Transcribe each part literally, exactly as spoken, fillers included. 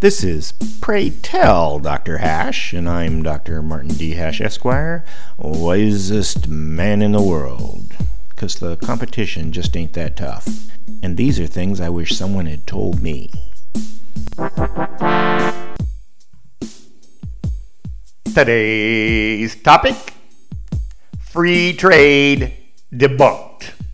This is Pray Tell, Doctor Hash, and I'm Doctor Martin D. Hash, Esquire, wisest man in the world, 'cause the competition just ain't that tough. And these are things I wish someone had told me. Today's topic, free trade debunked.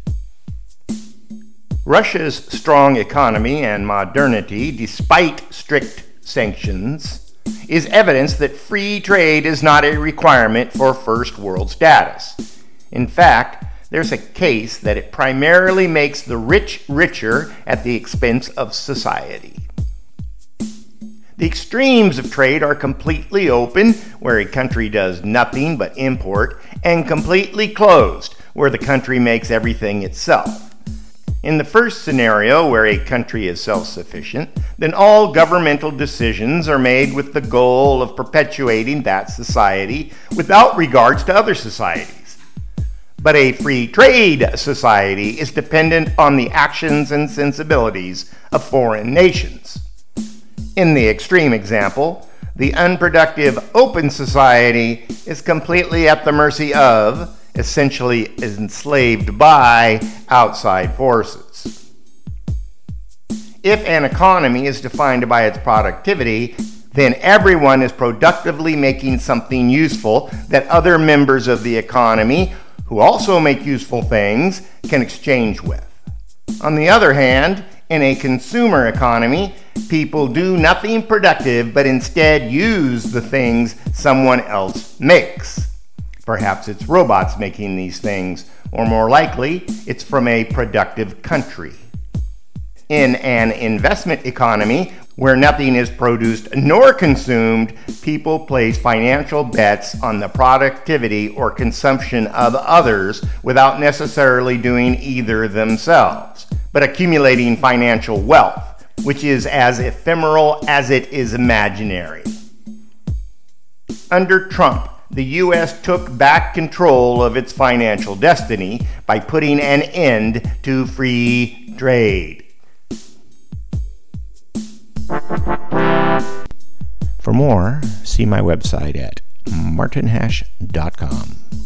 Russia's strong economy and modernity, despite strict sanctions, is evidence that free trade is not a requirement for first world status. In fact, there's a case that it primarily makes the rich richer at the expense of society. The extremes of trade are completely open, where a country does nothing but import, and completely closed, where the country makes everything itself. In the first scenario, where a country is self-sufficient, then all governmental decisions are made with the goal of perpetuating that society without regards to other societies. But a free trade society is dependent on the actions and sensibilities of foreign nations. In the extreme example, the unproductive open society is completely at the mercy of, essentially enslaved by, outside forces. If an economy is defined by its productivity, then everyone is productively making something useful that other members of the economy, who also make useful things, can exchange with. On the other hand, in a consumer economy, people do nothing productive but instead use the things someone else makes. Perhaps it's robots making these things, or more likely, it's from a productive country. In an investment economy, where nothing is produced nor consumed, people place financial bets on the productivity or consumption of others without necessarily doing either themselves, but accumulating financial wealth, which is as ephemeral as it is imaginary. Under Trump, the U S took back control of its financial destiny by putting an end to free trade. For more, see my website at martin hash dot com.